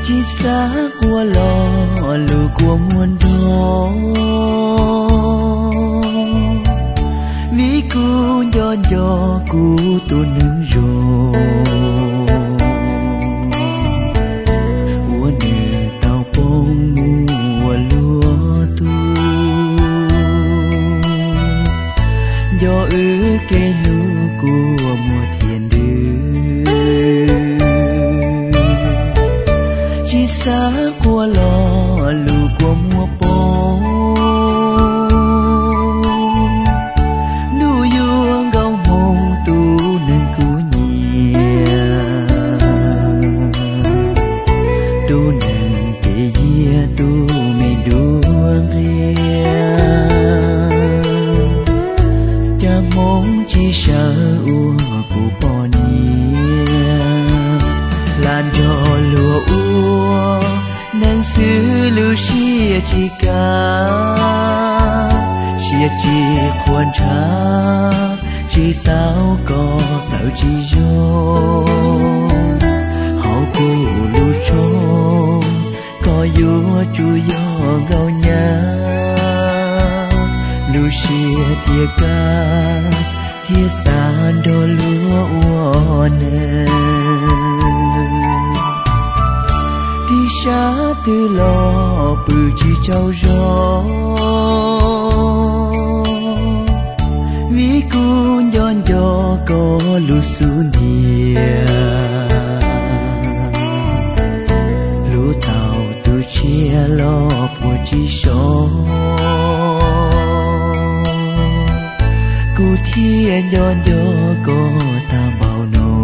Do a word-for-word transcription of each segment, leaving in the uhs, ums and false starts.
chỉ xa qua lò lù của muôn đó vì cu nhon cho cu tu nương rồi ua nửa tàu bông mùa lúa tu do ư kê nu của mùa thiền đưa chỉ xa qua lò lù của mùa bông nu yuông gao mông tu nâng cú nhia tu nâng kê yia tu mê đuông ria cha mong chỉ sợ uông của bò nia lan cho lùa ua nang xứ lưu xia chỉ ca xia chỉ quan trả chỉ tao có tạo chỉ vô hậu cu lưu trông có vua chu yo gao nhá lưu xia thia ca thia san đô lúa ua nè đi xa từ lò bự chỉ trâu gió vì cu nhon gió có lù su nia lù tàu tu chia lo bùa chỉ số cu thiên nhon gió có ta bao nô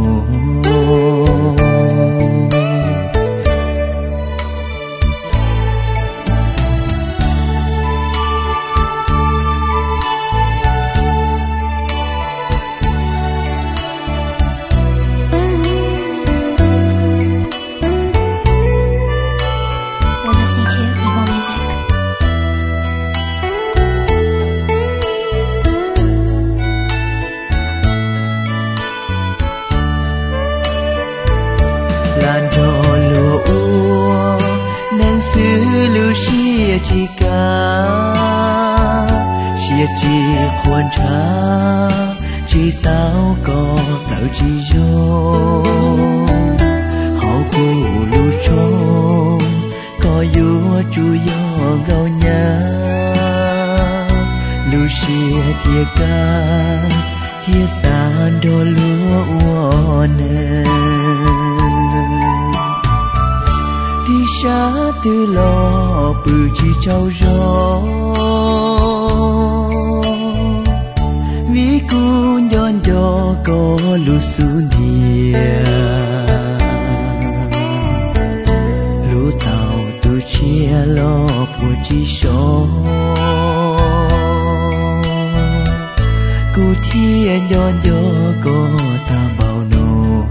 lan trò lùa ua nang xứ lưu xia chỉ ca xia chỉ quan trả chỉ tao có tạo chỉ vô hậu cu lưu trông có vua chu yo gao nhá lưu xia thia ca thia san đô lúa ua nè đi xa từ lò bự chỉ trâu gió vì cu nhon gió có lù su nia lù tàu tu chia lo bùa chỉ số cu thiên nhon gió có ta bao nô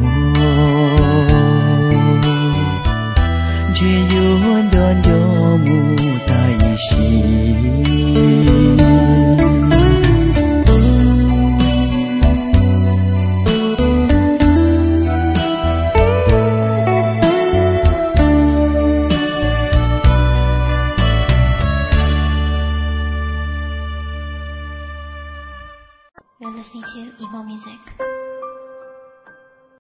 chỉ yuan đón gió mù tai xì You're listening to emo music.